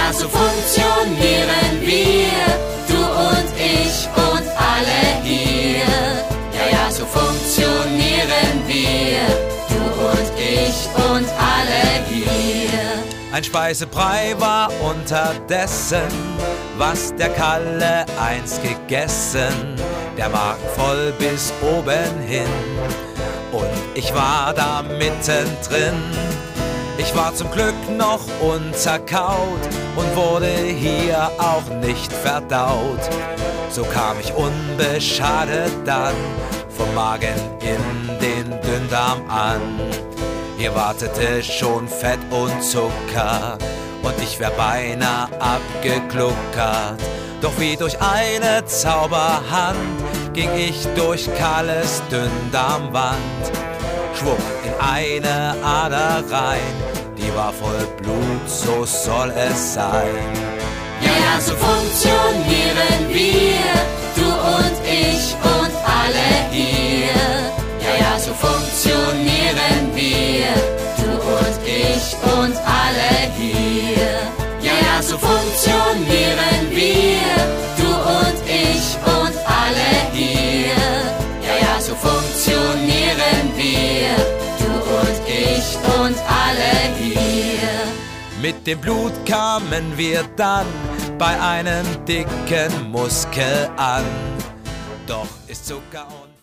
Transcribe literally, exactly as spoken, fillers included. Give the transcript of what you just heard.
ja, so funktionieren wir, du und ich und alle hier. Ja, ja, so funktionieren wir, du und ich und alle hier. Ein Speisebrei war unterdessen, was der Kalle einst gegessen, der Magen voll bis oben hin, und ich war da mittendrin. Ich war zum Glück noch unzerkaut und wurde hier auch nicht verdaut. So kam ich unbeschadet dann vom Magen in den Dünndarm an. Hier wartete schon Fett und Zucker und ich wär beinahe abgegluckert. Doch wie durch eine Zauberhand ging ich durch Kalles Dünndarmwand. Schwupp in eine Ader rein, die war voll Blut, so soll es sein. Ja, ja, so funktionieren wir, du und ich und alle hier. Ja, ja, so funktionieren wir, du und ich und alle hier. Ja, ja, so funktionieren wir, du und ich und alle hier. Ja, ja, so funktionieren wir, du und ich und alle hier. Mit dem Blut kamen wir dann bei einem dicken Muskel an. Doch ist Zucker und